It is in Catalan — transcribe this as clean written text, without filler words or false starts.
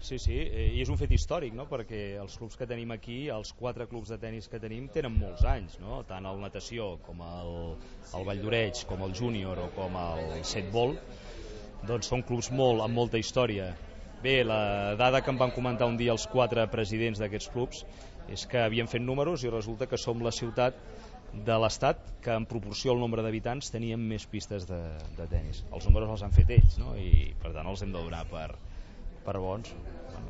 Sí, sí, i és un fet històric, no? Perquè els clubs que tenim aquí, els 4 clubs de tennis que tenim, tenen molts anys, no? Tant el natació com el Vall d'Oreig, com el júnior o com el setbol, doncs són clubs amb molta història. Bé, la dada que em van comentar un dia els 4 presidents d'aquests clubs és que havien fet números i resulta que som la ciutat de l'estat que en proporció al nombre d'habitants teníem més pistes de tennis. Els números els han fet ells, no? I per tant els hem de donar per bons.